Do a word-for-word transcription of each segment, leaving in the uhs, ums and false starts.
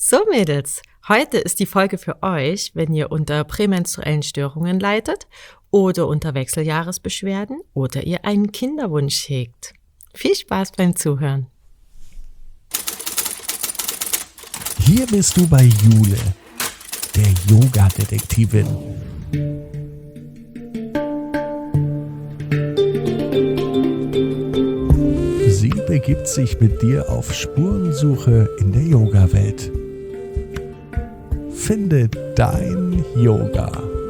So Mädels, heute ist die Folge für euch, wenn ihr unter prämenstruellen Störungen leidet oder unter Wechseljahresbeschwerden oder ihr einen Kinderwunsch hegt. Viel Spaß beim Zuhören. Hier bist du bei Jule, der Yoga-Detektivin. Sie begibt sich mit dir auf Spurensuche in der Yoga-Welt. Finde dein Yoga.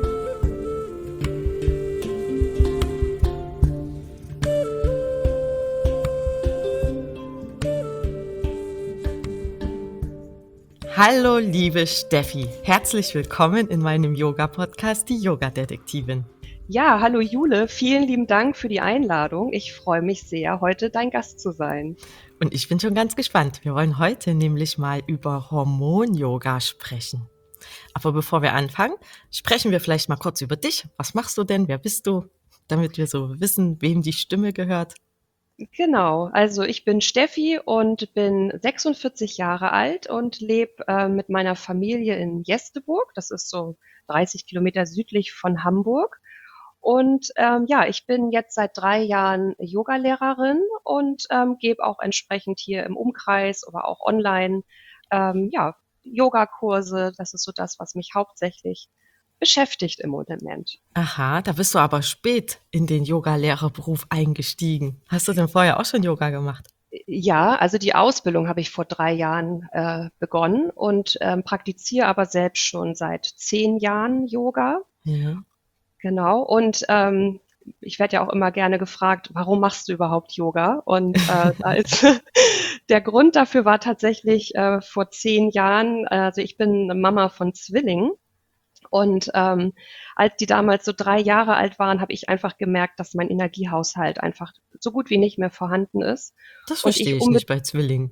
Hallo liebe Steffi, herzlich willkommen in meinem Yoga-Podcast, die Yoga-Detektivin. Ja, hallo Jule, vielen lieben Dank für die Einladung. Ich freue mich sehr, heute dein Gast zu sein. Und ich bin schon ganz gespannt. Wir wollen heute nämlich mal über Hormon-Yoga sprechen. Aber bevor wir anfangen, sprechen wir vielleicht mal kurz über dich. Was machst du denn? Wer bist du? Damit wir so wissen, wem die Stimme gehört. Genau, also ich bin Steffi und bin sechsundvierzig Jahre alt und lebe äh, mit meiner Familie in Jesteburg. Das ist so dreißig Kilometer südlich von Hamburg. Und ähm, ja, ich bin jetzt seit drei Jahren Yogalehrerin und ähm, gebe auch entsprechend hier im Umkreis oder auch online ähm, ja, Yogakurse. Das ist so das, was mich hauptsächlich beschäftigt im Moment. Aha, da bist du aber spät in den Yogalehrerberuf eingestiegen. Hast du denn vorher auch schon Yoga gemacht? Ja, also die Ausbildung habe ich vor drei Jahren äh, begonnen und ähm, praktiziere aber selbst schon seit zehn Jahren Yoga. Ja. Genau. Und ähm, ich werde ja auch immer gerne gefragt, warum machst du überhaupt Yoga? Und äh, da ist, der Grund dafür war tatsächlich äh, vor zehn Jahren, also ich bin eine Mama von Zwillingen. Und ähm, als die damals so drei Jahre alt waren, habe ich einfach gemerkt, dass mein Energiehaushalt einfach so gut wie nicht mehr vorhanden ist. Das Und verstehe ich ich nicht bei Zwillingen.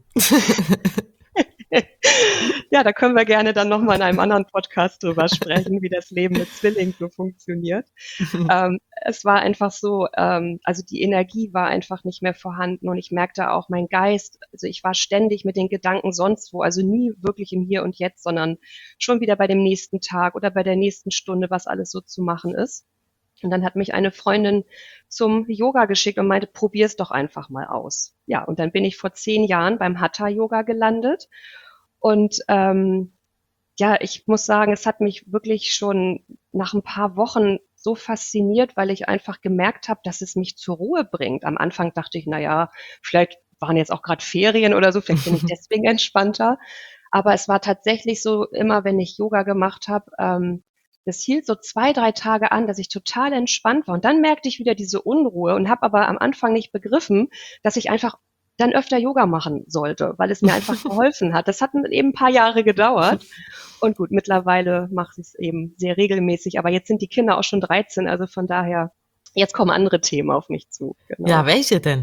Ja, da können wir gerne dann nochmal in einem anderen Podcast drüber sprechen, wie das Leben mit Zwillingen so funktioniert. ähm, es war einfach so, ähm, also die Energie war einfach nicht mehr vorhanden und ich merkte auch mein Geist, also ich war ständig mit den Gedanken sonst wo, also nie wirklich im Hier und Jetzt, sondern schon wieder bei dem nächsten Tag oder bei der nächsten Stunde, was alles so zu machen ist. Und dann hat mich eine Freundin zum Yoga geschickt und meinte, probier's doch einfach mal aus. Ja, und dann bin ich vor zehn Jahren beim Hatha-Yoga gelandet. Und ähm, ja, ich muss sagen, es hat mich wirklich schon nach ein paar Wochen so fasziniert, weil ich einfach gemerkt habe, dass es mich zur Ruhe bringt. Am Anfang dachte ich, na ja, vielleicht waren jetzt auch gerade Ferien oder so, vielleicht bin ich deswegen entspannter. Aber es war tatsächlich so, immer wenn ich Yoga gemacht habe, ähm, das hielt so zwei, drei Tage an, dass ich total entspannt war. Und dann merkte ich wieder diese Unruhe und habe aber am Anfang nicht begriffen, dass ich einfach dann öfter Yoga machen sollte, weil es mir einfach geholfen hat. Das hat eben ein paar Jahre gedauert. Und gut, mittlerweile mache ich es eben sehr regelmäßig. Aber jetzt sind die Kinder auch schon dreizehn, also von daher, jetzt kommen andere Themen auf mich zu. Genau. Ja, welche denn?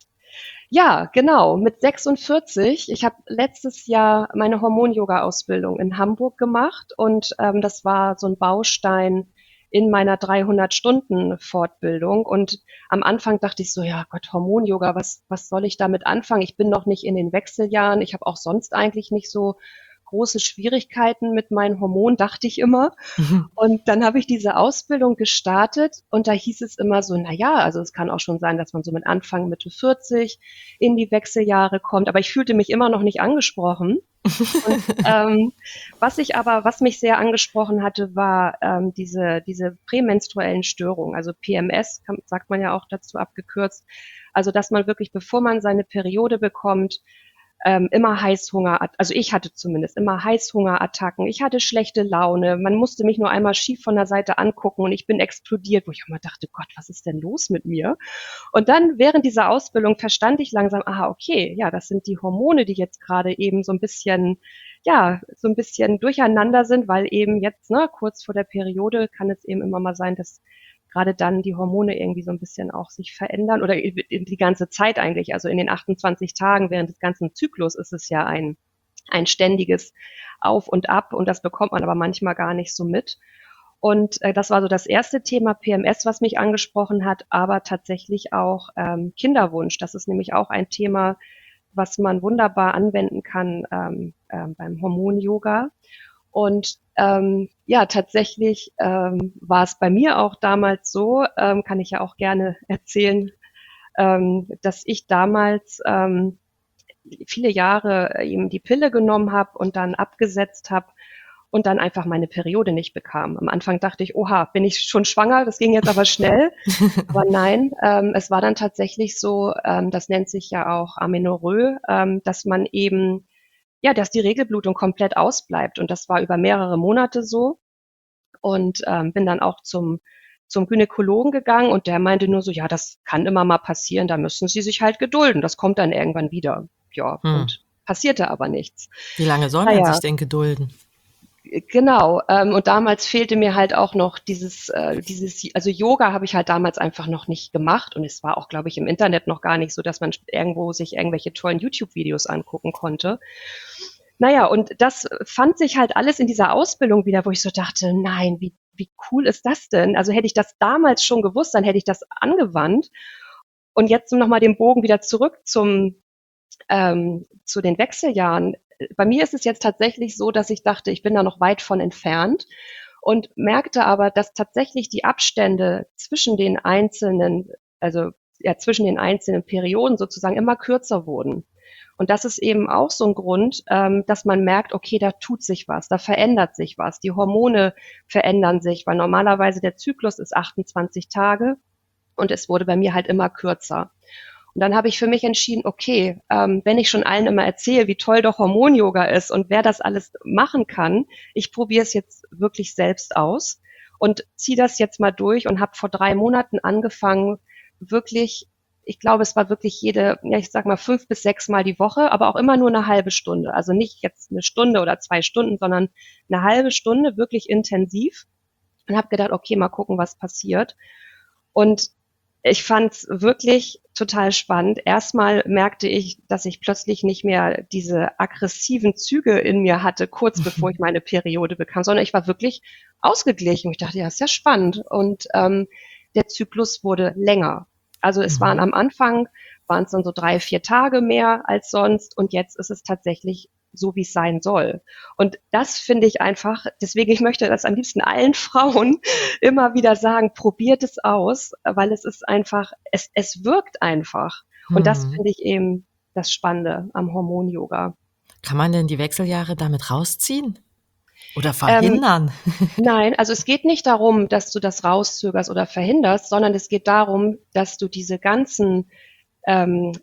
Ja, genau. Mit sechsundvierzig. Ich habe letztes Jahr meine Hormon-Yoga-Ausbildung in Hamburg gemacht und ähm, das war so ein Baustein in meiner dreihundert-Stunden-Fortbildung. Und am Anfang dachte ich so, ja Gott, Hormon-Yoga, was, was soll ich damit anfangen? Ich bin noch nicht in den Wechseljahren. Ich habe auch sonst eigentlich nicht so große Schwierigkeiten mit meinen Hormonen, dachte ich immer. Mhm. Und dann habe ich diese Ausbildung gestartet und da hieß es immer so, na ja, also es kann auch schon sein, dass man so mit Anfang, Mitte vierzig in die Wechseljahre kommt. Aber ich fühlte mich immer noch nicht angesprochen. Und ähm, was ich aber, was mich sehr angesprochen hatte, war ähm, diese diese prämenstruellen Störungen, also P M S, kann, sagt man ja auch dazu abgekürzt. Also dass man wirklich, bevor man seine Periode bekommt, ähm, immer Heißhunger, also ich hatte zumindest immer Heißhungerattacken, ich hatte schlechte Laune, man musste mich nur einmal schief von der Seite angucken und ich bin explodiert, wo ich immer dachte, Gott, was ist denn los mit mir? Und dann während dieser Ausbildung verstand ich langsam, aha, okay, ja, das sind die Hormone, die jetzt gerade eben so ein bisschen, ja, so ein bisschen durcheinander sind, weil eben jetzt, ne, kurz vor der Periode kann es eben immer mal sein, dass gerade dann die Hormone irgendwie so ein bisschen auch sich verändern oder die ganze Zeit eigentlich, also in den achtundzwanzig Tagen während des ganzen Zyklus ist es ja ein, ein ständiges Auf und Ab und das bekommt man aber manchmal gar nicht so mit. Und äh, das war so das erste Thema P M S, was mich angesprochen hat, aber tatsächlich auch ähm, Kinderwunsch. Das ist nämlich auch ein Thema, was man wunderbar anwenden kann ähm, ähm, beim Hormon-Yoga. Und ähm, ja, tatsächlich ähm, war es bei mir auch damals so, ähm, kann ich ja auch gerne erzählen, ähm, dass ich damals ähm, viele Jahre eben die Pille genommen habe und dann abgesetzt habe und dann einfach meine Periode nicht bekam. Am Anfang dachte ich, oha, bin ich schon schwanger? Das ging jetzt aber schnell. Aber nein, ähm, es war dann tatsächlich so, ähm, das nennt sich ja auch Amenorrhoe, ähm, dass man eben, ja, dass die Regelblutung komplett ausbleibt. Und das war über mehrere Monate so. Und ähm, bin dann auch zum zum Gynäkologen gegangen und der meinte nur so, ja, das kann immer mal passieren, da müssen Sie sich halt gedulden, das kommt dann irgendwann wieder. Ja, Hm. und passierte aber nichts. Wie lange soll man Naja, sich denn gedulden? genau. Ähm, und damals fehlte mir halt auch noch dieses, äh, dieses, also Yoga habe ich halt damals einfach noch nicht gemacht und es war auch, glaube ich, im Internet noch gar nicht so, dass man irgendwo sich irgendwelche tollen YouTube-Videos angucken konnte. Naja, und das fand sich halt alles in dieser Ausbildung wieder, wo ich so dachte, nein, wie, wie cool ist das denn? Also hätte ich das damals schon gewusst, dann hätte ich das angewandt. Und jetzt nochmal den Bogen wieder zurück zum, ähm, zu den Wechseljahren. Bei mir ist es jetzt tatsächlich so, dass ich dachte, ich bin da noch weit von entfernt und merkte aber, dass tatsächlich die Abstände zwischen den einzelnen, also ja, zwischen den einzelnen Perioden sozusagen immer kürzer wurden. Und das ist eben auch so ein Grund, ähm, dass man merkt, okay, da tut sich was, da verändert sich was, die Hormone verändern sich, weil normalerweise der Zyklus ist achtundzwanzig Tage und es wurde bei mir halt immer kürzer. Und dann habe ich für mich entschieden, okay, ähm, wenn ich schon allen immer erzähle, wie toll doch Hormon-Yoga ist und wer das alles machen kann, ich probiere es jetzt wirklich selbst aus und ziehe das jetzt mal durch und habe vor drei Monaten angefangen, wirklich, ich glaube, es war wirklich jede, ja, ich sag mal fünf bis sechs Mal die Woche, aber auch immer nur eine halbe Stunde. Also nicht jetzt eine Stunde oder zwei Stunden, sondern eine halbe Stunde wirklich intensiv und habe gedacht, okay, mal gucken, was passiert. Und ich fand es wirklich total spannend. Erstmal merkte ich, dass ich plötzlich nicht mehr diese aggressiven Züge in mir hatte, kurz bevor ich meine Periode bekam, sondern ich war wirklich ausgeglichen. Ich dachte, ja, ist ja spannend. Und ähm, der Zyklus wurde länger. Also es waren Mhm. am Anfang, waren es dann so drei, vier Tage mehr als sonst. Und jetzt ist es tatsächlich so, wie es sein soll. Und das finde ich einfach, deswegen, ich möchte das am liebsten allen Frauen immer wieder sagen, probiert es aus, weil es ist einfach, es, es wirkt einfach. Und das Hm. finde ich eben das Spannende am Hormon-Yoga. Kann man denn die Wechseljahre damit rausziehen oder Ähm, verhindern? nein, also es geht nicht darum, dass du das rauszögerst oder verhinderst, sondern es geht darum, dass du diese ganzen ähm,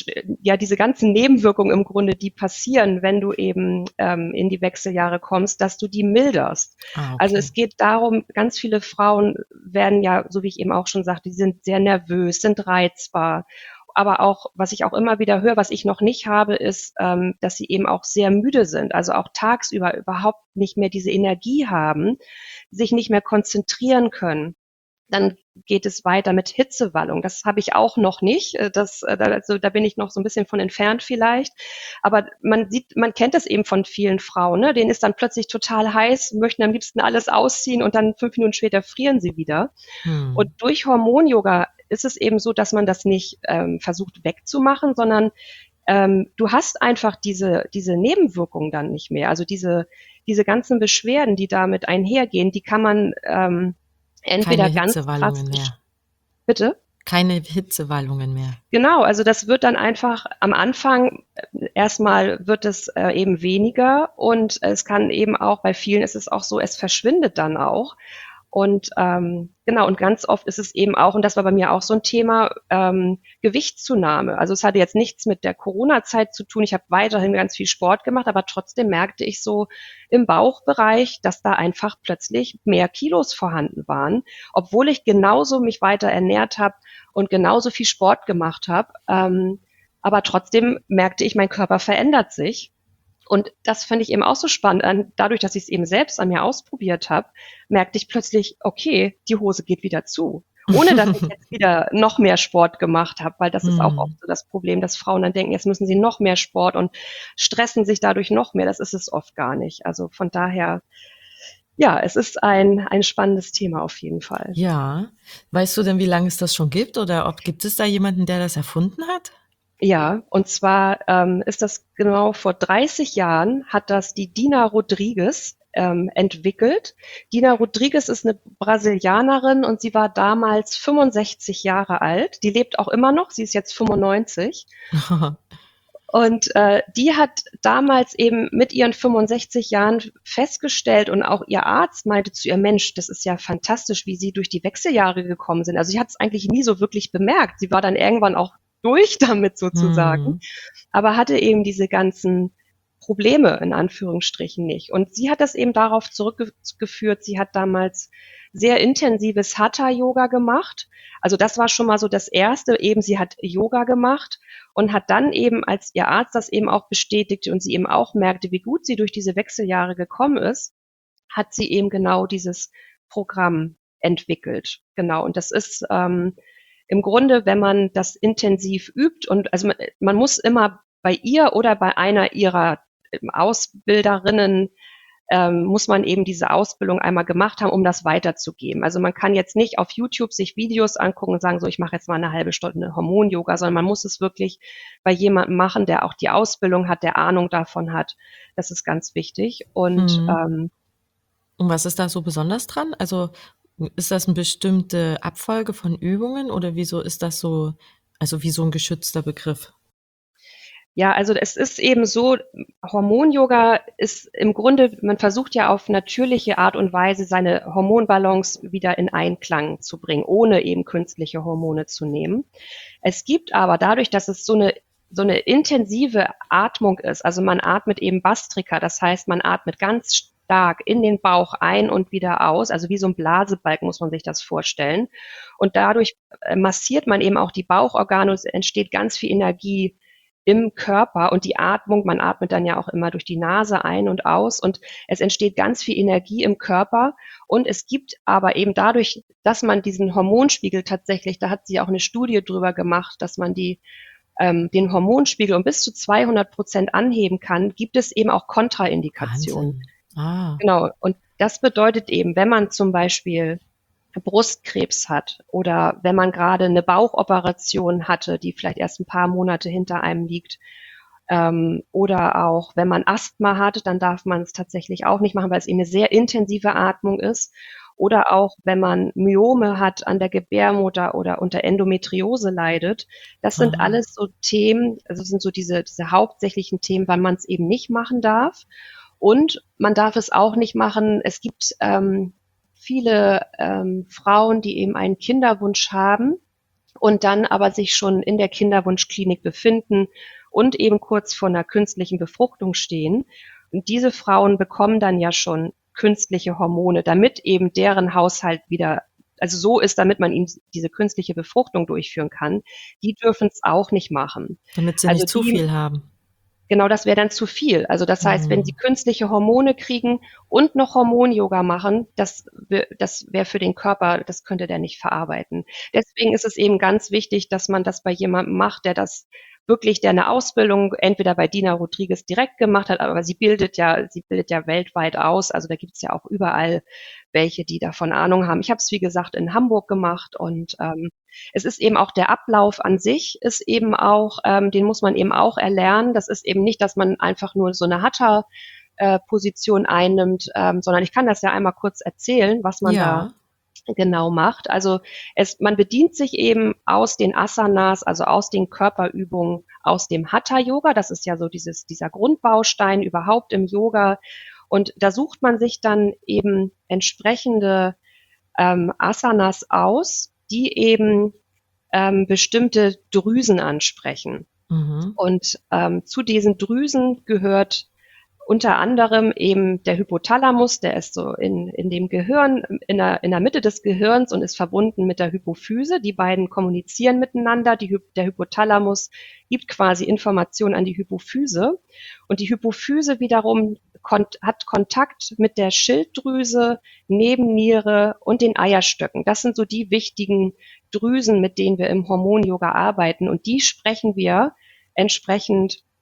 ja, diese ganzen Nebenwirkungen im Grunde, die passieren, wenn du eben ähm, in die Wechseljahre kommst, dass du die milderst. Ah, Also okay. es geht darum, ganz viele Frauen werden ja, so wie ich eben auch schon sagte, die sind sehr nervös, sind reizbar. Aber auch, was ich auch immer wieder höre, was ich noch nicht habe, ist, ähm, dass sie eben auch sehr müde sind, also auch tagsüber überhaupt nicht mehr diese Energie haben, sich nicht mehr konzentrieren können. Dann geht es weiter mit Hitzewallung. Das habe ich auch noch nicht. Äh, Das, äh, also da bin ich noch so ein bisschen von entfernt vielleicht. Aber man sieht, man kennt es eben von vielen Frauen, ne? Denen ist dann plötzlich total heiß, möchten am liebsten alles ausziehen und dann fünf Minuten später frieren sie wieder. Und Hm. durch Hormon-Yoga ist es eben so, dass man das nicht ähm, versucht wegzumachen, sondern ähm, du hast einfach diese, diese Nebenwirkungen dann nicht mehr. Also diese, diese ganzen Beschwerden, die damit einhergehen, die kann man ähm, Keine entweder ganz Hitzewallungen drastisch, mehr. bitte? Keine Hitzewallungen mehr. Genau, also das wird dann einfach am Anfang äh, erstmal wird es äh, eben weniger und es kann eben auch, bei vielen ist es auch so, es verschwindet dann auch. Und ähm, genau, und ganz oft ist es eben auch, und das war bei mir auch so ein Thema, ähm, Gewichtszunahme. Also es hatte jetzt nichts mit der Corona-Zeit zu tun. Ich habe weiterhin ganz viel Sport gemacht, aber trotzdem merkte ich so im Bauchbereich, dass da einfach plötzlich mehr Kilos vorhanden waren, obwohl ich genauso mich weiter ernährt habe und genauso viel Sport gemacht habe. Ähm, aber trotzdem merkte ich, mein Körper verändert sich. Und das finde ich eben auch so spannend. Dadurch, dass ich es eben selbst an mir ausprobiert habe, merkte ich plötzlich, okay, die Hose geht wieder zu. Ohne dass ich jetzt wieder noch mehr Sport gemacht habe, weil das ist auch oft Hm. so das Problem, dass Frauen dann denken, jetzt müssen sie noch mehr Sport und stressen sich dadurch noch mehr. Das ist es oft gar nicht. Also von daher, ja, es ist ein, ein spannendes Thema auf jeden Fall. Ja. Weißt du denn, wie lange es das schon gibt oder ob gibt es da jemanden, der das erfunden hat? Ja, und zwar ähm, ist das genau vor dreißig Jahren hat das die Dina Rodrigues ähm, entwickelt. Dina Rodrigues ist eine Brasilianerin und sie war damals fünfundsechzig Jahre alt. Die lebt auch immer noch, sie ist jetzt fünfundneunzig. Und äh, die hat damals eben mit ihren fünfundsechzig Jahren festgestellt und auch ihr Arzt meinte zu ihr, Mensch, das ist ja fantastisch, wie sie durch die Wechseljahre gekommen sind. Also sie hat es eigentlich nie so wirklich bemerkt. Sie war dann irgendwann auch durch damit sozusagen, Mhm. aber hatte eben diese ganzen Probleme in Anführungsstrichen nicht. Und sie hat das eben darauf zurückgeführt, sie hat damals sehr intensives Hatha-Yoga gemacht. Also das war schon mal so das Erste, eben sie hat Yoga gemacht und hat dann eben, als ihr Arzt das eben auch bestätigte und sie eben auch merkte, wie gut sie durch diese Wechseljahre gekommen ist, hat sie eben genau dieses Programm entwickelt. Genau. Und das ist ähm, im Grunde, wenn man das intensiv übt und also man, man muss immer bei ihr oder bei einer ihrer ähm, Ausbilderinnen ähm, muss man eben diese Ausbildung einmal gemacht haben, um das weiterzugeben. Also man kann jetzt nicht auf YouTube sich Videos angucken und sagen, so ich mache jetzt mal eine halbe Stunde Hormon-Yoga, sondern man muss es wirklich bei jemandem machen, der auch die Ausbildung hat, der Ahnung davon hat. Das ist ganz wichtig. Und Mhm. ähm, Und was ist da so besonders dran? Also ist das eine bestimmte Abfolge von Übungen oder wieso ist das so, also wie so ein geschützter Begriff? Ja, also es ist eben so, Hormon-Yoga ist im Grunde, man versucht ja auf natürliche Art und Weise seine Hormonbalance wieder in Einklang zu bringen, ohne eben künstliche Hormone zu nehmen. Es gibt aber dadurch, dass es so eine so eine intensive Atmung ist, also man atmet eben Bastrika, das heißt, man atmet ganz stark in den Bauch ein und wieder aus, also wie so ein Blasebalg muss man sich das vorstellen. Und dadurch äh, massiert man eben auch die Bauchorgane und es entsteht ganz viel Energie im Körper und die Atmung, man atmet dann ja auch immer durch die Nase ein und aus und es entsteht ganz viel Energie im Körper und es gibt aber eben dadurch, dass man diesen Hormonspiegel tatsächlich, da hat sie auch eine Studie drüber gemacht, dass man die ähm, den Hormonspiegel um bis zu zweihundert Prozent anheben kann, gibt es eben auch Kontraindikationen. Wahnsinn. Ah. Genau. Und das bedeutet eben, wenn man zum Beispiel Brustkrebs hat oder wenn man gerade eine Bauchoperation hatte, die vielleicht erst ein paar Monate hinter einem liegt, ähm, oder auch wenn man Asthma hat, dann darf man es tatsächlich auch nicht machen, weil es eben eine sehr intensive Atmung ist. Oder auch wenn man Myome hat an der Gebärmutter oder unter Endometriose leidet. Das sind Ah. alles so Themen, also sind so diese, diese hauptsächlichen Themen, weil man es eben nicht machen darf. Und man darf es auch nicht machen. Es gibt ähm, viele ähm, Frauen, die eben einen Kinderwunsch haben und dann aber sich schon in der Kinderwunschklinik befinden und eben kurz vor einer künstlichen Befruchtung stehen. Und diese Frauen bekommen dann ja schon künstliche Hormone, damit eben deren Haushalt wieder, also so ist, damit man ihnen diese künstliche Befruchtung durchführen kann. Die dürfen es auch nicht machen. Damit sie Also nicht zu die viel haben. Genau, das wäre dann zu viel. Also das heißt, wenn sie Mhm. künstliche Hormone kriegen und noch Hormon-Yoga machen, das, wär- das wäre für den Körper, das könnte der nicht verarbeiten. Deswegen ist es eben ganz wichtig, dass man das bei jemandem macht, der das wirklich, der eine Ausbildung entweder bei Dina Rodrigues direkt gemacht hat, aber sie bildet ja, sie bildet ja weltweit aus. Also da gibt's ja auch überall welche, die davon Ahnung haben. Ich habe es, wie gesagt, in Hamburg gemacht und ähm, es ist eben auch der Ablauf an sich ist eben auch, ähm, den muss man eben auch erlernen. Das ist eben nicht, dass man einfach nur so eine Hatha äh, Position einnimmt, ähm, sondern ich kann das ja einmal kurz erzählen, was man da Ja. genau macht. Also es, man bedient sich eben aus den Asanas, also aus den Körperübungen, aus dem Hatha-Yoga. Das ist ja so dieses, dieser Grundbaustein überhaupt im Yoga. Und da sucht man sich dann eben entsprechende ähm, Asanas aus, die eben ähm, bestimmte Drüsen ansprechen. Mhm. Und ähm, zu diesen Drüsen gehört unter anderem eben der Hypothalamus, der ist so in, in dem Gehirn, in der, in der Mitte des Gehirns und ist verbunden mit der Hypophyse. Die beiden kommunizieren miteinander. Die, der Hypothalamus gibt quasi Informationen an die Hypophyse. Und die Hypophyse wiederum kont hat Kontakt mit der Schilddrüse, Nebenniere und den Eierstöcken. Das sind so die wichtigen Drüsen, mit denen wir im Hormon-Yoga arbeiten. Und die sprechen wir entsprechend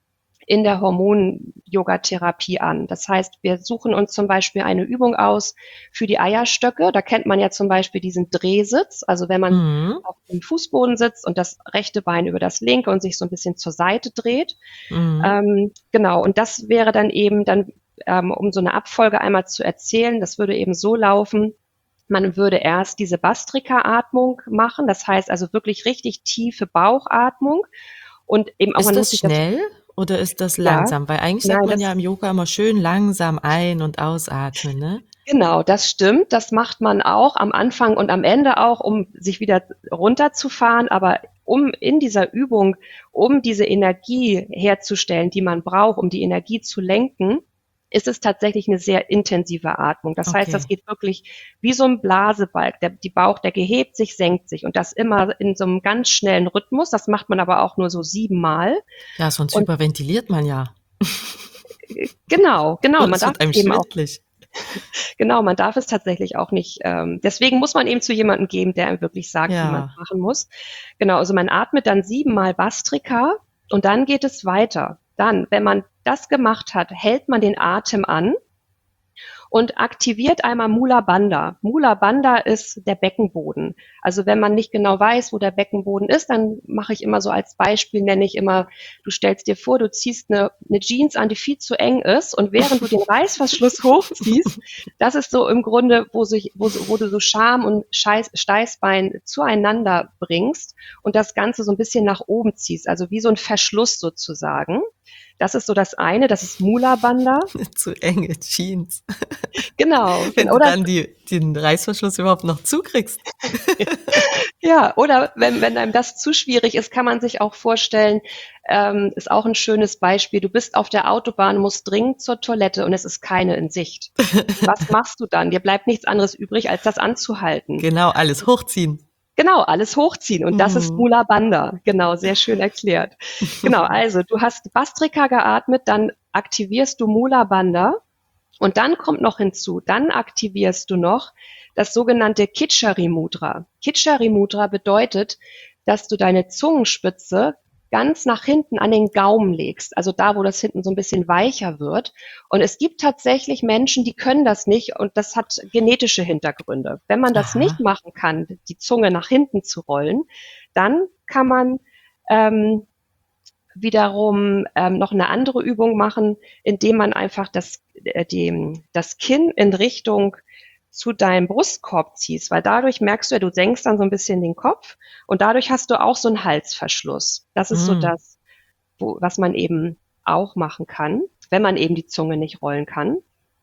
in der Hormon-Yoga-Therapie an. Das heißt, wir suchen uns zum Beispiel eine Übung aus für die Eierstöcke. Da kennt man ja zum Beispiel diesen Drehsitz. Also wenn man Mhm. auf dem Fußboden sitzt und das rechte Bein über das linke und sich so ein bisschen zur Seite dreht. Mhm. Ähm, genau, und das wäre dann eben dann, ähm, um so eine Abfolge einmal zu erzählen, das würde eben so laufen, man würde erst diese Bastrika-Atmung machen, das heißt also wirklich richtig tiefe Bauchatmung und eben auch, Ist man muss das sich das, schnell oder ist das ja, langsam? Weil eigentlich sagt nein, man ja das, im Yoga immer schön langsam ein- und ausatmen, ne? genau, das stimmt, das macht man auch am Anfang und am Ende auch, um sich wieder runterzufahren, aber um in dieser Übung, um diese Energie herzustellen, die man braucht, um die Energie zu lenken, ist es tatsächlich eine sehr intensive Atmung. Das heißt, das Okay. geht wirklich wie so ein Blasebalg. Der, die Bauch, der gehebt sich, senkt sich und das immer in so einem ganz schnellen Rhythmus. Das macht man aber auch nur so siebenmal. Ja, sonst Und hyperventiliert man ja. äh, genau, genau, Und man es darf wird einem eben auch, schwindlig. genau, man darf es tatsächlich auch nicht. Ähm, deswegen muss man eben zu jemandem geben, der einem wirklich sagt, wie man es Ja. machen muss. Genau, also man atmet dann siebenmal Bastrika und dann geht es weiter. Dann, wenn man das gemacht hat, hält man den Atem an und aktiviert einmal Mula Bandha. Mula Bandha ist der Beckenboden. Also wenn man nicht genau weiß, wo der Beckenboden ist, dann mache ich immer so als Beispiel, nenne ich immer, du stellst dir vor, du ziehst eine, eine Jeans an, die viel zu eng ist und während du den Reißverschluss hochziehst, das ist so im Grunde, wo, sich, wo, wo du so Scham und Scheiß, Steißbein zueinander bringst und das Ganze so ein bisschen nach oben ziehst, also wie so ein Verschluss sozusagen. Das ist so das eine, das ist Mula Bandha. Zu enge Jeans. Genau, Wenn genau. du Oder dann die, den Reißverschluss überhaupt noch zukriegst. ja, oder wenn, wenn einem das zu schwierig ist, kann man sich auch vorstellen, ähm, ist auch ein schönes Beispiel. Du bist auf der Autobahn, musst dringend zur Toilette und es ist keine in Sicht. Was machst du dann? Dir bleibt nichts anderes übrig, als das anzuhalten. Genau, alles hochziehen. Genau, alles hochziehen. Und das ist Mhm. Mula Bandha. Genau, sehr schön erklärt. Genau, also du hast Bastrika geatmet, dann aktivierst du Mula Bandha. Und dann kommt noch hinzu, dann aktivierst du noch das sogenannte Kitchari Mudra. Kitchari Mudra bedeutet, dass du deine Zungenspitze ganz nach hinten an den Gaumen legst, also da, wo das hinten so ein bisschen weicher wird. Und es gibt tatsächlich Menschen, die können das nicht und das hat genetische Hintergründe. Wenn man das nicht Aha. machen kann, die Zunge nach hinten zu rollen, dann kann man ähm, wiederum ähm, noch eine andere Übung machen, indem man einfach das, äh, die, das Kinn in Richtung zu deinem Brustkorb ziehst, weil dadurch merkst du ja, du senkst dann so ein bisschen den Kopf und dadurch hast du auch so einen Halsverschluss. Das ist so Mhm. das, wo, was man eben auch machen kann, wenn man eben die Zunge nicht rollen kann.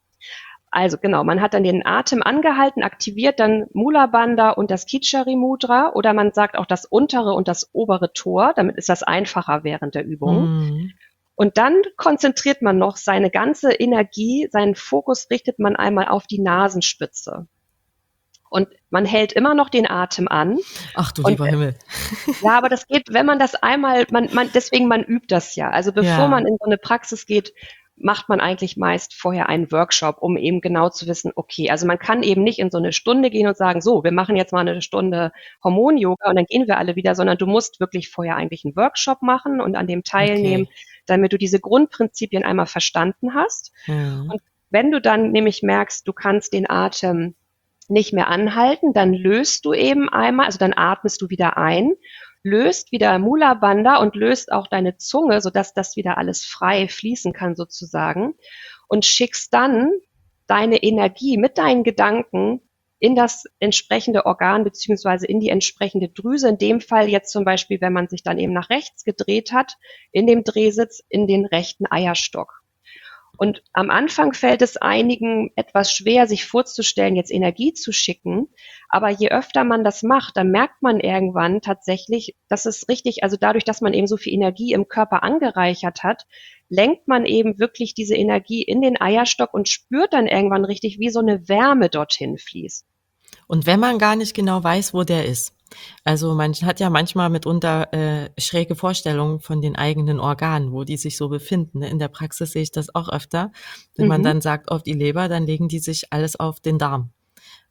Also genau, man hat dann den Atem angehalten, aktiviert dann Mula Bandha und das Kitchari Mudra oder man sagt auch das untere und das obere Tor, damit ist das einfacher während der Übung. Mhm. Und dann konzentriert man noch seine ganze Energie, seinen Fokus richtet man einmal auf die Nasenspitze. Und man hält immer noch den Atem an. Ach du Und lieber Himmel. ja, aber das geht, wenn man das einmal, man, man, deswegen man übt das ja. Also bevor Ja. man in so eine Praxis geht, macht man eigentlich meist vorher einen Workshop, um eben genau zu wissen, okay, also man kann eben nicht in so eine Stunde gehen und sagen, so, wir machen jetzt mal eine Stunde Hormon-Yoga und dann gehen wir alle wieder, sondern du musst wirklich vorher eigentlich einen Workshop machen und an dem teilnehmen, Okay. damit du diese Grundprinzipien einmal verstanden hast. Mhm. Und wenn du dann nämlich merkst, du kannst den Atem nicht mehr anhalten, dann löst du eben einmal, also dann atmest du wieder ein, löst wieder Mula Bandha und löst auch deine Zunge, sodass das wieder alles frei fließen kann sozusagen und schickst dann deine Energie mit deinen Gedanken in das entsprechende Organ beziehungsweise in die entsprechende Drüse. In dem Fall jetzt zum Beispiel, wenn man sich dann eben nach rechts gedreht hat, in dem Drehsitz in den rechten Eierstock. Und am Anfang fällt es einigen etwas schwer, sich vorzustellen, jetzt Energie zu schicken. Aber je öfter man das macht, dann merkt man irgendwann tatsächlich, dass es richtig, also dadurch, dass man eben so viel Energie im Körper angereichert hat, lenkt man eben wirklich diese Energie in den Eierstock und spürt dann irgendwann richtig, wie so eine Wärme dorthin fließt. Und wenn man gar nicht genau weiß, wo der ist. Also man hat ja manchmal mitunter äh, schräge Vorstellungen von den eigenen Organen, wo die sich so befinden. Ne? In der Praxis sehe ich das auch öfter. Wenn man Mhm. dann sagt, auf die Leber, dann legen die sich alles auf den Darm.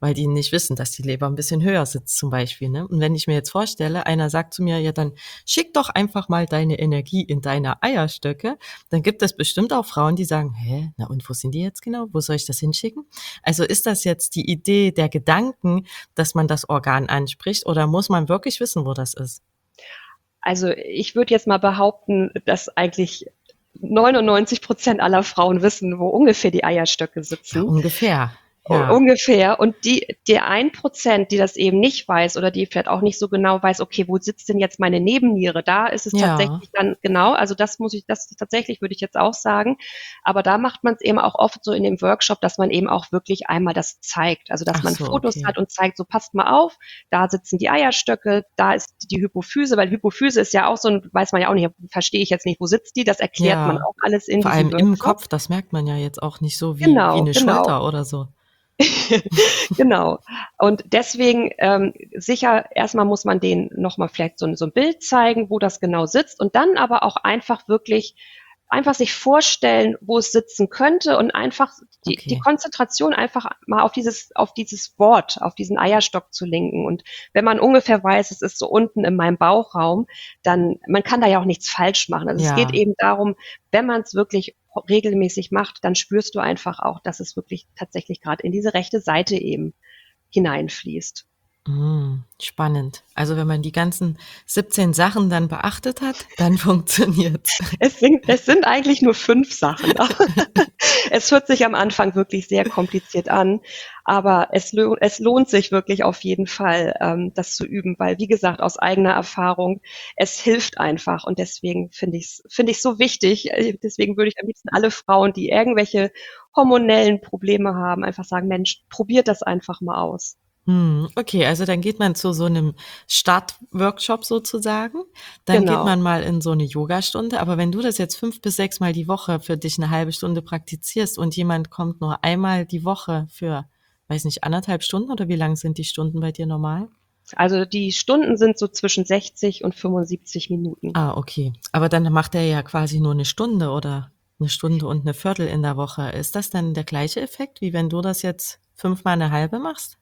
weil die nicht wissen, dass die Leber ein bisschen höher sitzt zum Beispiel. Ne? Und wenn ich mir jetzt vorstelle, einer sagt zu mir, ja dann schick doch einfach mal deine Energie in deine Eierstöcke, dann gibt es bestimmt auch Frauen, die sagen, hä, na und wo sind die jetzt genau? Wo soll ich das hinschicken? Also ist das jetzt die Idee der Gedanken, dass man das Organ anspricht, oder muss man wirklich wissen, wo das ist? Also ich würde jetzt mal behaupten, dass eigentlich neunundneunzig Prozent aller Frauen wissen, wo ungefähr die Eierstöcke Ja, sitzen. ungefähr. U- Ja, Ungefähr. Und die, der ein Prozent, die das eben nicht weiß oder die vielleicht auch nicht so genau weiß, okay, wo sitzt denn jetzt meine Nebenniere? Da ist es ja, tatsächlich dann genau, also das muss ich, das tatsächlich würde ich jetzt auch sagen. Aber da macht man es eben auch oft so in dem Workshop, dass man eben auch wirklich einmal das zeigt. Also dass ach man so, Fotos okay. hat und zeigt, so passt mal auf, da sitzen die Eierstöcke, da ist die Hypophyse, weil Hypophyse ist ja auch so ein, weiß man ja auch nicht, verstehe ich jetzt nicht, wo sitzt die? Das erklärt man Ja, auch alles in vor diesem allem im Workshop. Kopf, das merkt man ja jetzt auch nicht so wie wie Genau, eine genau. Schulter oder so. Genau. Und deswegen ähm, sicher, erstmal muss man denen nochmal vielleicht so, ein- so ein Bild zeigen, wo das genau sitzt und dann aber auch einfach wirklich einfach sich vorstellen, wo es sitzen könnte und einfach die, die Okay. Konzentration einfach mal auf dieses, auf dieses Wort, auf diesen Eierstock zu lenken. Und wenn man ungefähr weiß, es ist so unten in meinem Bauchraum, dann, man kann da ja auch nichts falsch machen. Also es geht Ja. eben darum, wenn man es wirklich regelmäßig macht, dann spürst du einfach auch, dass es wirklich tatsächlich gerade in diese rechte Seite eben hineinfließt. Mhm, spannend. Also, wenn man die ganzen siebzehn Sachen dann beachtet hat, dann funktioniert's. Es sind, es sind eigentlich nur fünf Sachen. Es hört sich am Anfang wirklich sehr kompliziert an, aber es, lo es lohnt sich wirklich auf jeden Fall, ähm, das zu üben, weil, wie gesagt, aus eigener Erfahrung, es hilft einfach und deswegen finde ich es finde ich so wichtig. Äh, Deswegen würde ich am liebsten alle Frauen, die irgendwelche hormonellen Probleme haben, einfach sagen, Mensch, probiert das einfach mal aus. Mhm, okay, also dann geht man zu so 'nem Startworkshop sozusagen. Dann geht Genau. man mal in so 'ne Yogastunde. Aber wenn du das jetzt fünf bis sechs Mal die Woche für dich 'ne halbe Stunde praktizierst und jemand kommt nur einmal die Woche für, weiß nicht, anderthalb Stunden, oder wie lang sind die Stunden bei dir normal? Also die Stunden sind so zwischen sechzig und fünfundsiebzig Minuten. Ah, okay. Aber dann macht er ja quasi nur 'ne Stunde oder 'ne Stunde und 'ne Viertel in der Woche. Ist das dann der gleiche Effekt, wie wenn du das jetzt fünfmal 'ne halbe machst?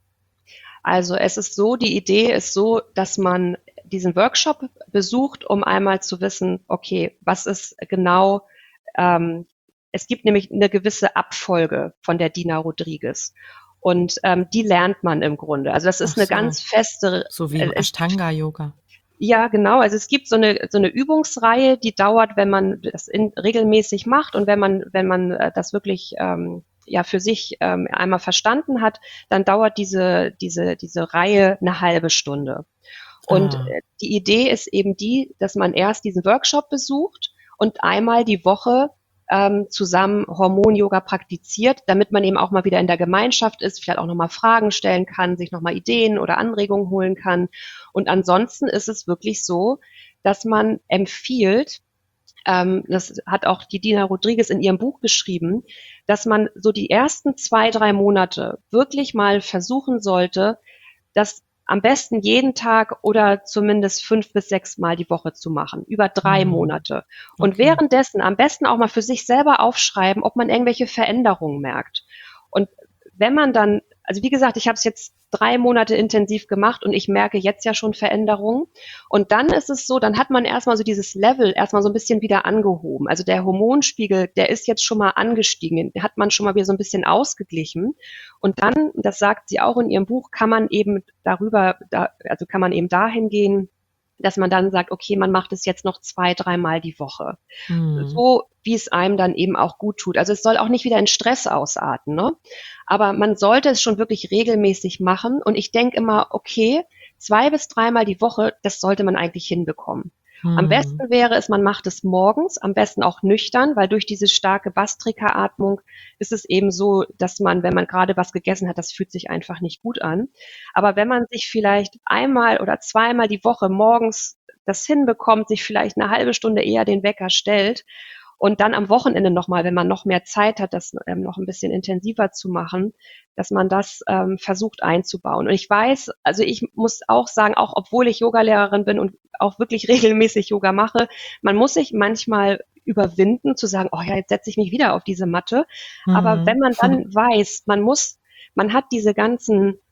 Also es ist so, die Idee ist so, dass man diesen Workshop besucht, um einmal zu wissen, okay, was ist genau, ähm, es gibt nämlich eine gewisse Abfolge von der Dina Rodriguez. Und ähm, die lernt man im Grunde. Also das Ach ist eine so, ganz feste, so wie äh, im es, Ashtanga-Yoga. ja genau, also es gibt so eine, so eine Übungsreihe, die dauert, wenn man das in, regelmäßig macht und wenn man, wenn man äh, das wirklich ähm, ja für sich ähm, einmal verstanden hat, dann dauert diese, diese, diese Reihe eine halbe Stunde. Und Ah, äh, die Idee ist eben die, dass man erst diesen Workshop besucht und einmal die Woche ähm, zusammen Hormon-Yoga praktiziert, damit man eben auch mal wieder in der Gemeinschaft ist, vielleicht auch nochmal Fragen stellen kann, sich nochmal Ideen oder Anregungen holen kann. Und ansonsten ist es wirklich so, dass man empfiehlt, ähm, das hat auch die Dina Rodriguez in ihrem Buch geschrieben, dass man so die ersten zwei, drei Monate wirklich mal versuchen sollte, das am besten jeden Tag oder zumindest fünf bis sechs Mal die Woche zu machen, über drei mhm, Monate. Und okay. währenddessen am besten auch mal für sich selber aufschreiben, ob man irgendwelche Veränderungen merkt. Und wenn man dann, also wie gesagt, ich habe es jetzt drei Monate intensiv gemacht und ich merke jetzt ja schon Veränderungen. Und dann ist es so, dann hat man erstmal so dieses Level erstmal so ein bisschen wieder angehoben. Also der Hormonspiegel, der ist jetzt schon mal angestiegen, den hat man schon mal wieder so ein bisschen ausgeglichen. Und dann, das sagt sie auch in ihrem Buch, kann man eben darüber, da, also kann man eben dahin gehen, dass man dann sagt, okay, man macht es jetzt noch zwei, dreimal die Woche. Mhm. So, wie es einem dann eben auch gut tut. Also es soll auch nicht wieder in Stress ausarten, ne? Aber man sollte es schon wirklich regelmäßig machen. Und ich denke immer, okay, zwei bis dreimal die Woche, das sollte man eigentlich hinbekommen. Am Mhm. besten wäre es, man macht es morgens, am besten auch nüchtern, weil durch diese starke Bastrika-Atmung ist es eben so, dass man, wenn man gerade was gegessen hat, das fühlt sich einfach nicht gut an. Aber wenn man sich vielleicht einmal oder zweimal die Woche morgens das hinbekommt, sich vielleicht eine halbe Stunde eher den Wecker stellt und dann am Wochenende nochmal, wenn man noch mehr Zeit hat, das ähm, noch ein bisschen intensiver zu machen, dass man das ähm, versucht einzubauen. Und ich weiß, also ich muss auch sagen, auch obwohl ich Yogalehrerin bin und auch wirklich regelmäßig Yoga mache, man muss sich manchmal überwinden zu sagen, oh ja, jetzt setze ich mich wieder auf diese Matte. Aber wenn Mhm. man dann weiß, man muss, man hat diese ganzen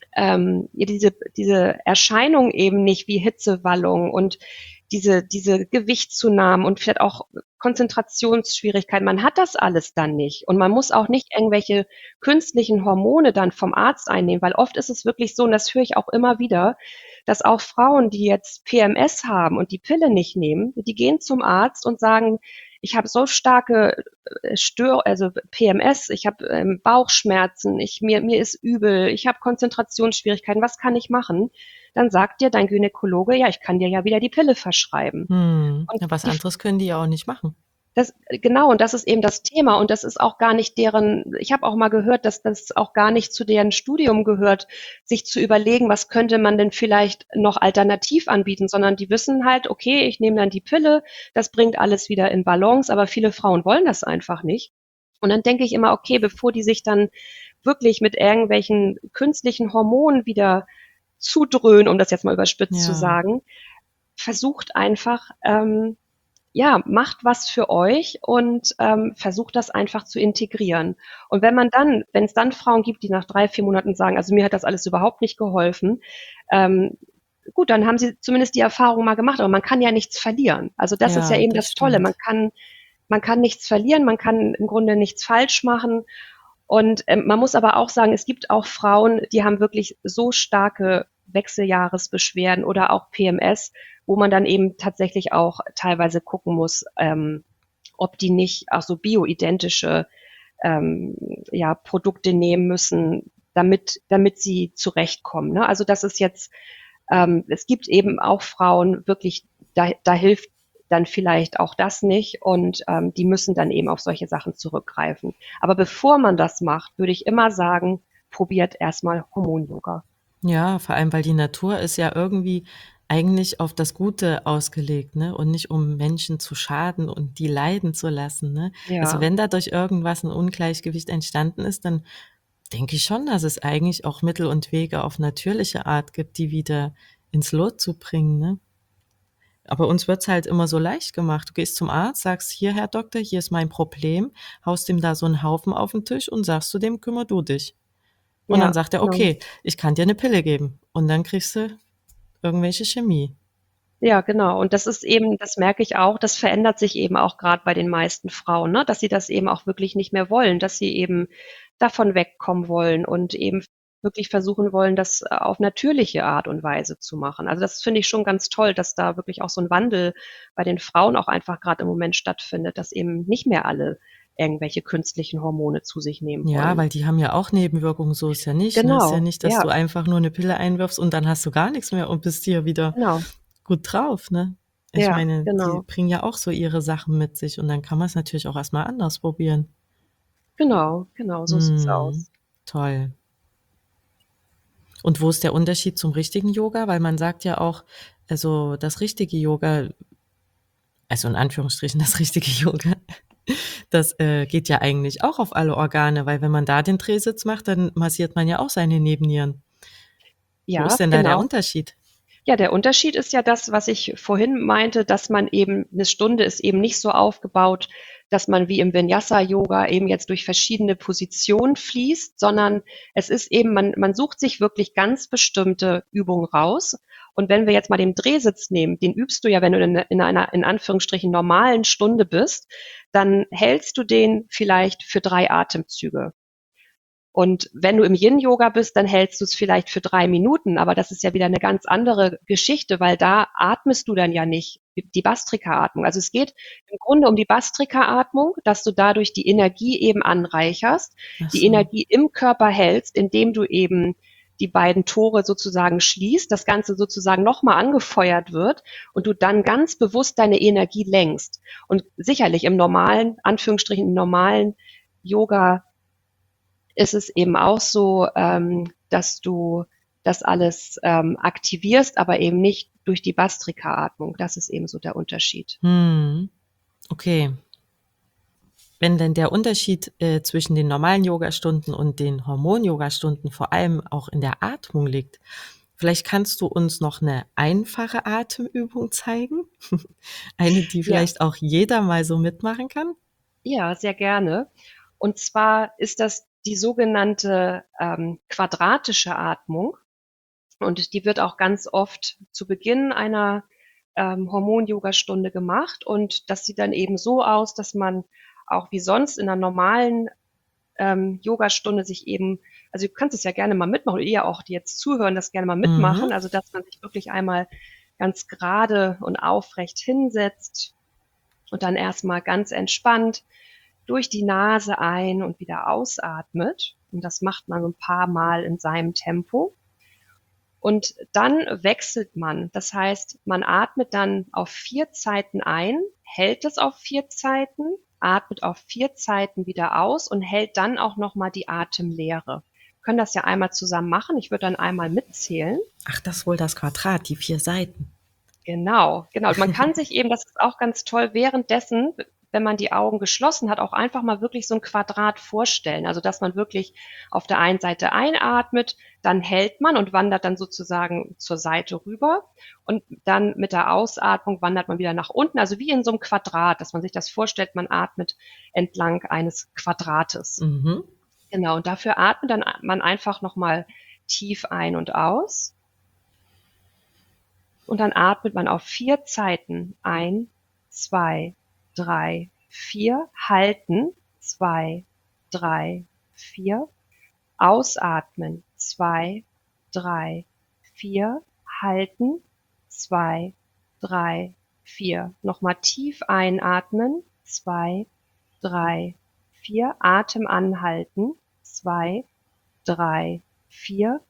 ähm, ja, diese, diese Erscheinung eben nicht wie Hitzewallung und diese, diese Gewichtszunahmen und vielleicht auch Konzentrationsschwierigkeiten. Man hat das alles dann nicht. Und man muss auch nicht irgendwelche künstlichen Hormone dann vom Arzt einnehmen, weil oft ist es wirklich so, und das höre ich auch immer wieder, dass auch Frauen, die jetzt P M S haben und die Pille nicht nehmen, die gehen zum Arzt und sagen, ich habe so starke äh, Stör, also P M S, ich habe ähm, Bauchschmerzen, ich, mir, mir ist übel, ich habe Konzentrationsschwierigkeiten, was kann ich machen? Dann sagt dir dein Gynäkologe, ja, ich kann dir ja wieder die Pille verschreiben. Hm. Und Ja, was die, anderes können die ja auch nicht machen. das, genau, und das ist eben das Thema. Und das ist auch gar nicht deren, ich habe auch mal gehört, dass das auch gar nicht zu deren Studium gehört, sich zu überlegen, was könnte man denn vielleicht noch alternativ anbieten, sondern die wissen halt, okay, ich nehme dann die Pille, das bringt alles wieder in Balance, aber viele Frauen wollen das einfach nicht. Und dann denke ich immer, okay, bevor die sich dann wirklich mit irgendwelchen künstlichen Hormonen wieder zudröhnen, um das jetzt mal überspitzt zu Ja, sagen, versucht einfach, ähm, ja, macht was für euch und ähm, versucht das einfach zu integrieren. Und wenn man dann, wenn es dann Frauen gibt, die nach drei, vier Monaten sagen, also mir hat das alles überhaupt nicht geholfen, ähm, gut, dann haben sie zumindest die Erfahrung mal gemacht, aber man kann ja nichts verlieren. Also das ist ja ja, eben das das Tolle. Man stimmt. kann, man kann nichts verlieren, man kann im Grunde nichts falsch machen. Und ähm, man muss aber auch sagen, es gibt auch Frauen, die haben wirklich so starke Wechseljahresbeschwerden oder auch P M S, wo man dann eben tatsächlich auch teilweise gucken muss, ähm, ob die nicht auch so bioidentische ähm, ja, Produkte nehmen müssen, damit, damit sie zurechtkommen. Ne? Also das ist jetzt, ähm, es gibt eben auch Frauen wirklich, da, da hilft dann vielleicht auch das nicht und ähm, die müssen dann eben auf solche Sachen zurückgreifen. Aber bevor man das macht, würde ich immer sagen, probiert erstmal Hormon-Yoga. Ja, vor allem, weil die Natur ist ja irgendwie eigentlich auf das Gute ausgelegt, ne? Und nicht um Menschen zu schaden und die leiden zu lassen, ne? Also Ja, wenn dadurch irgendwas ein Ungleichgewicht entstanden ist, dann denke ich schon, dass es eigentlich auch Mittel und Wege auf natürliche Art gibt, die wieder ins Lot zu bringen, ne? Aber uns wird's halt immer so leicht gemacht. Du gehst zum Arzt, sagst: „Hier, Herr Doktor, hier ist mein Problem“, haust ihm da so einen Haufen auf den Tisch und sagst zu dem: „Kümmer du dich.“ Und dann ja, sagt er: genau. „Okay, ich kann dir eine Pille geben.“ Und dann kriegst du irgendwelche Chemie. Ja, genau. Und das ist eben, das merke ich auch, das verändert sich eben auch gerade bei den meisten Frauen, ne? Dass sie das eben auch wirklich nicht mehr wollen, dass sie eben davon wegkommen wollen und eben wirklich versuchen wollen, das äh, auf natürliche Art und Weise zu machen. Also das finde ich schon ganz toll, dass da wirklich auch so ein Wandel bei den Frauen auch einfach gerade im Moment stattfindet, dass eben nicht mehr alle irgendwelche künstlichen Hormone zu sich nehmen Ja, wollen. weil die haben ja auch Nebenwirkungen, so ist ja nicht, ne? Ist ja Genau, nicht, dass ja, du einfach nur eine Pille einwirfst und dann hast du gar nichts mehr und bist hier wieder genau, gut drauf, ne? Ich ja, meine, die genau, bringen ja auch so ihre Sachen mit sich und dann kann man es natürlich auch erst mal anders probieren. genau, genau, so sieht's Mhm, aus. toll. Und wo ist der Unterschied zum richtigen Yoga? Weil man sagt ja auch, also das richtige Yoga, also in Anführungsstrichen das richtige Yoga, das äh, geht ja eigentlich auch auf alle Organe, weil wenn man da den Drehsitz macht, dann massiert man ja auch seine Nebennieren. Wo Ja, ist denn da der genau. Unterschied? Ja, der Unterschied ist ja das, was ich vorhin meinte, dass man eben eine Stunde ist eben nicht so aufgebaut, dass man wie im Vinyasa-Yoga eben jetzt durch verschiedene Positionen fließt, sondern es ist eben, man man sucht sich wirklich ganz bestimmte Übungen raus. Und wenn wir jetzt mal den Drehsitz nehmen, den übst du ja, wenn du in in einer, in Anführungsstrichen, normalen Stunde bist, dann hältst du den vielleicht für drei Atemzüge. Und wenn du im Yin-Yoga bist, dann hältst du es vielleicht für drei Minuten, aber das ist ja wieder eine ganz andere Geschichte, weil da atmest du dann ja nicht die Bastrika-Atmung. Also es geht im Grunde um die Bastrika-Atmung, dass du dadurch die Energie eben anreicherst, Ach die so. Energie im Körper hältst, indem du eben die beiden Tore sozusagen schließt, das Ganze sozusagen nochmal angefeuert wird und du dann ganz bewusst deine Energie lenkst. Und sicherlich im normalen, Anführungsstrichen, im normalen Yoga ist es eben auch so, ähm, dass du das alles ähm, aktivierst, aber eben nicht durch die Bastrika-Atmung. Das ist eben so der Unterschied. Mhm. Okay. Wenn denn der Unterschied äh, zwischen den normalen Yogastunden und den Hormon-Yogastunden vor allem auch in der Atmung liegt, vielleicht kannst du uns noch eine einfache Atemübung zeigen? Eine, die Ja, vielleicht auch jeder mal so mitmachen kann? ja, sehr gerne. Und zwar ist das die sogenannte ähm, quadratische Atmung. Und die wird auch ganz oft zu Beginn einer ähm, Hormon-Yoga-Stunde gemacht. Und das sieht dann eben so aus, dass man auch wie sonst in einer normalen ähm, Yogastunde sich eben, also du kannst es ja gerne mal mitmachen, oder ihr auch, die jetzt zuhören, das gerne mal mitmachen. Mhm. Also dass man sich wirklich einmal ganz gerade und aufrecht hinsetzt und dann erstmal ganz entspannt durch die Nase ein- und wieder ausatmet. Und das macht man so ein paar Mal in seinem Tempo. Und dann wechselt man. Das heißt, man atmet dann auf vier Zeiten ein, hält es auf vier Zeiten, atmet auf vier Zeiten wieder aus und hält dann auch nochmal die Atemlehre. Wir können das ja einmal zusammen machen. Ich würde dann einmal mitzählen. Ach, das ist wohl das Quadrat, die vier Seiten. Genau, genau. Man kann sich eben, das ist auch ganz toll, währenddessen, wenn man die Augen geschlossen hat, auch einfach mal wirklich so ein Quadrat vorstellen. Also dass man wirklich auf der einen Seite einatmet, dann hält man und wandert dann sozusagen zur Seite rüber und dann mit der Ausatmung wandert man wieder nach unten. Also wie in so einem Quadrat, dass man sich das vorstellt, man atmet entlang eines Quadrates. Mhm. Genau, und dafür atmet dann man einfach nochmal tief ein und aus. Und dann atmet man auf vier Zeiten ein, zwei, drei, vier, halten, zwei, drei, vier, ausatmen, zwei, drei, vier, halten, zwei, drei, vier. Nochmal tief einatmen, zwei, drei, vier, Atem anhalten, zwei, drei, vier,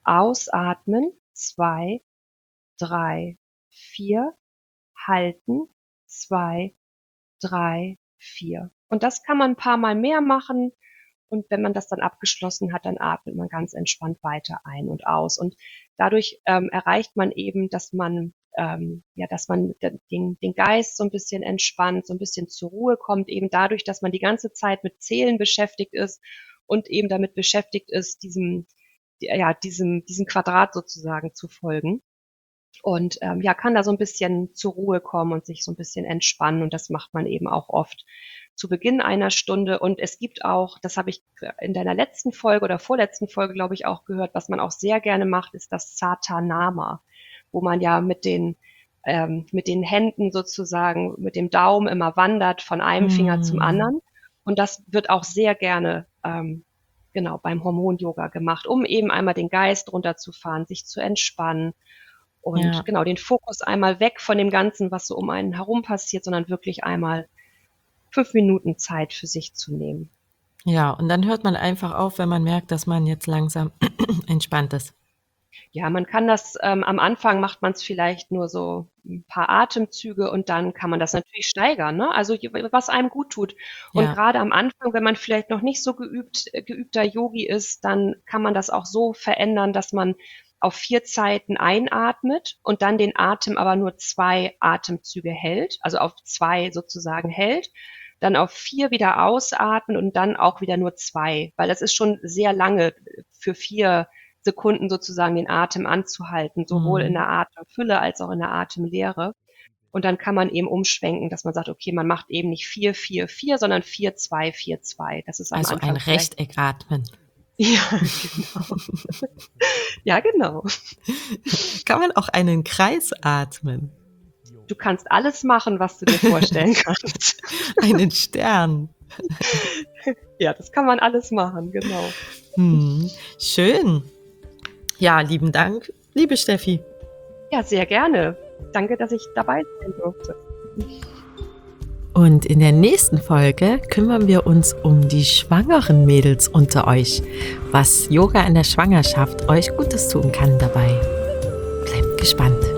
ausatmen, zwei, drei, vier, halten, zwei, drei, vier. Und das kann man ein paar Mal mehr machen. Und wenn man das dann abgeschlossen hat, dann atmet man ganz entspannt weiter ein und aus. Und dadurch ähm, erreicht man eben, dass man, ähm, ja, dass man den, den Geist so ein bisschen entspannt, so ein bisschen zur Ruhe kommt, eben dadurch, dass man die ganze Zeit mit Zählen beschäftigt ist und eben damit beschäftigt ist, diesem, ja, diesem, diesem Quadrat sozusagen zu folgen. Und ähm, ja, kann da so ein bisschen zur Ruhe kommen und sich so ein bisschen entspannen. Und das macht man eben auch oft zu Beginn einer Stunde. Und es gibt auch, das habe ich in deiner letzten Folge oder vorletzten Folge, glaube ich, auch gehört, was man auch sehr gerne macht, ist das Satanama, wo man ja mit den ähm, mit den Händen sozusagen, mit dem Daumen immer wandert von einem Finger zum anderen. Und das wird auch sehr gerne ähm, genau beim Hormon-Yoga gemacht, um eben einmal den Geist runterzufahren, sich zu entspannen. Und Ja. genau, den Fokus einmal weg von dem Ganzen, was so um einen herum passiert, sondern wirklich einmal fünf Minuten Zeit für sich zu nehmen. Ja, und dann hört man einfach auf, wenn man merkt, dass man jetzt langsam entspannt ist. Ja, man kann das, ähm, am Anfang macht man es vielleicht nur so ein paar Atemzüge und dann kann man das natürlich steigern, ne? Also je- was einem gut tut. Und Ja. gerade am Anfang, wenn man vielleicht noch nicht so geübt, äh, geübter Yogi ist, dann kann man das auch so verändern, dass man auf vier Zeiten einatmet und dann den Atem aber nur zwei Atemzüge hält, also auf zwei sozusagen hält, dann auf vier wieder ausatmen und dann auch wieder nur zwei, weil das ist schon sehr lange für vier Sekunden sozusagen den Atem anzuhalten, sowohl Mhm. in der Atemfülle als auch in der Atemlehre. Und dann kann man eben umschwenken, dass man sagt, okay, man macht eben nicht vier, vier, vier, sondern vier, zwei, vier, zwei. Das ist am Also Anfang ein vielleicht. Rechteck atmen. Ja, genau. Ja, genau. Kann man auch einen Kreis atmen? Du kannst alles machen, was du dir vorstellen kannst. Einen Stern? Ja, das kann man alles machen, genau. Hm, schön. Ja, lieben Dank, liebe Steffi. Ja, sehr gerne. Danke, dass ich dabei sein durfte. Und in der nächsten Folge kümmern wir uns um die schwangeren Mädels unter euch, was Yoga in der Schwangerschaft euch Gutes tun kann dabei. Bleibt gespannt.